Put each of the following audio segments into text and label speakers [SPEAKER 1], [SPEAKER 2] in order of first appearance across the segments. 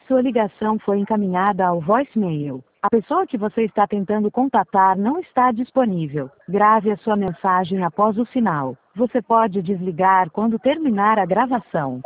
[SPEAKER 1] Sua ligação foi encaminhada ao voicemail. A pessoa que você está tentando contatar não está disponível. Grave a sua mensagem após o sinal. Você pode desligar quando terminar a gravação.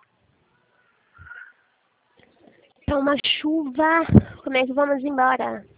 [SPEAKER 2] Tá uma chuva. Como é que vamos embora?